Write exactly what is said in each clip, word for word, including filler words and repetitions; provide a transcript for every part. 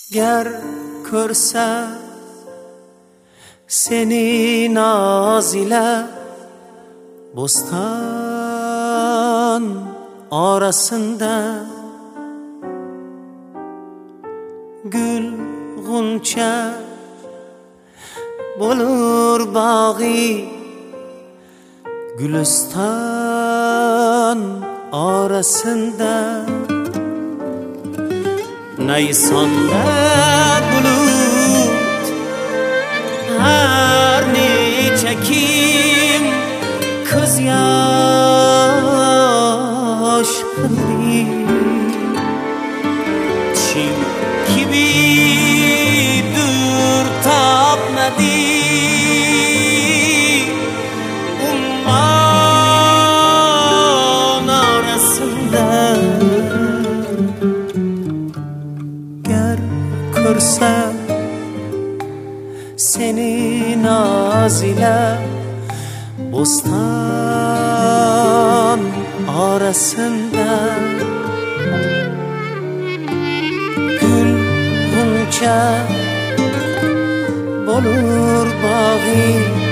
Ger ko'rsa seni naz ile bostan arasında gül guncha bo'lur bag'i gülistan arasında Nisan'da bulut her neçe kim kız yaş kıldı çim gibi dur tapmadı umman arasında görse seni naz ile bostan arasında gül guncha bo'lur bag'i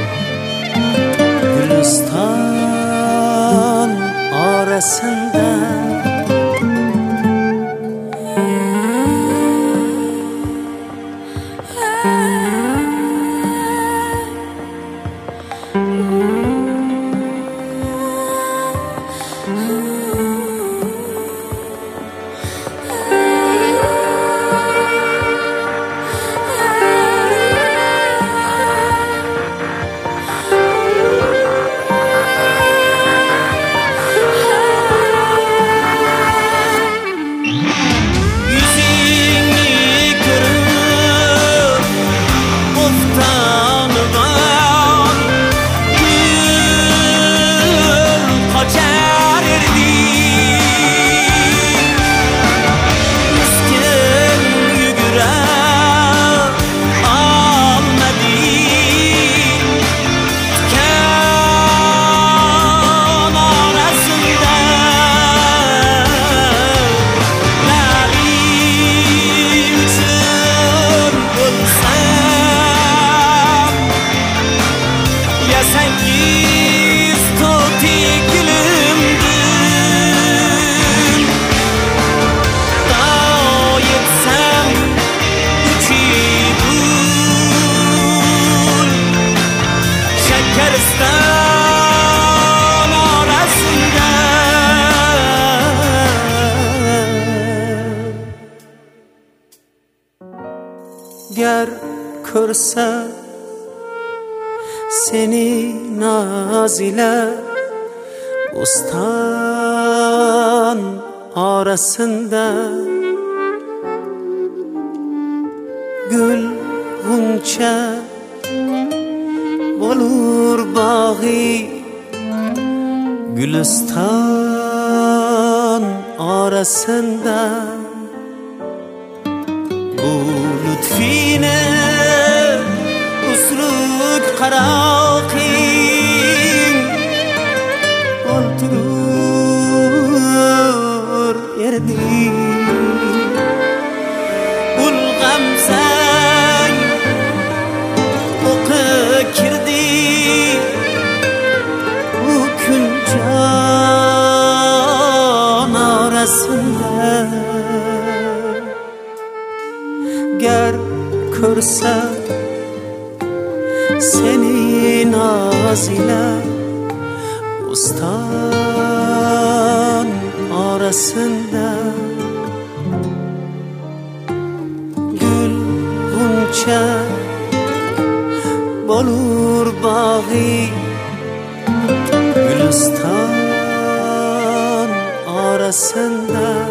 gülistan arasında Ger ko'rsa seni naz ile bostan arasında gül guncha bo'lur bag'i gülistan arasında bu lütfine usluk karaqin olturur erdi ulg'amsang o'qi kirdi bu kun jon arasında ger ko'rsa seni naz ile bostan arasında gül guncha bo'lur bag'i gülistan arasında